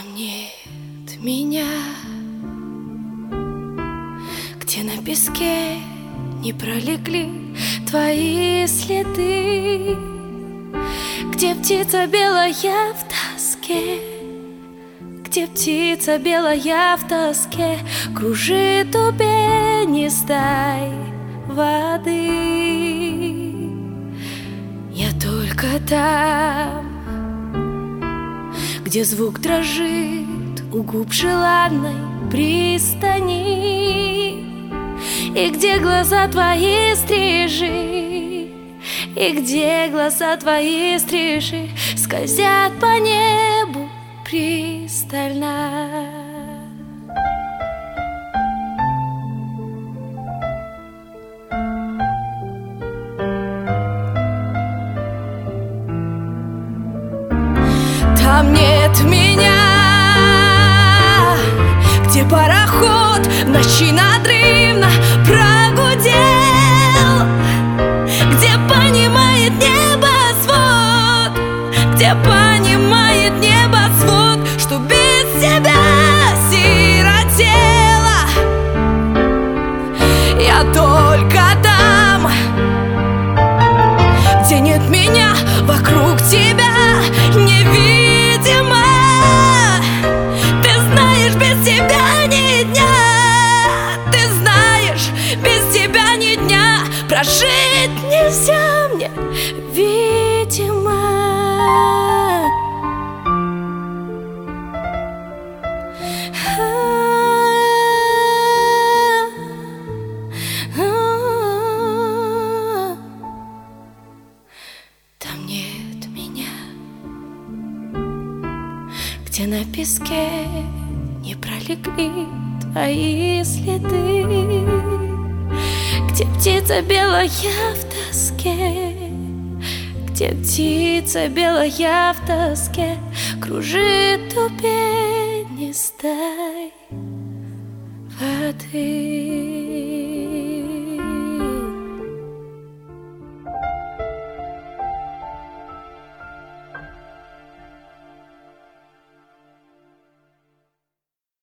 Там нет меня, где на песке не пролегли твои следы, где птица белая в тоске, где птица белая в тоске кружит у пени стай воды. Я только там, где звук дрожит у губ желанной пристани, и где глаза твои стрижи, и где глаза твои стрижи скользят по небу пристально. Там нет меня, где пароход в ночи надрывно прогудел, где понимает небосвод, где понимает небосвод, что без тебя сиротела. Я только там, где нет меня, вокруг тебя невидимо. Ты знаешь, без тебя ни дня, ты знаешь, без тебя ни дня прожить нельзя мне, видимо. Там нет меня, где на песке не пролегли твои следы, где птица белая в тоске, где птица белая в тоске кружит у пени стай воды.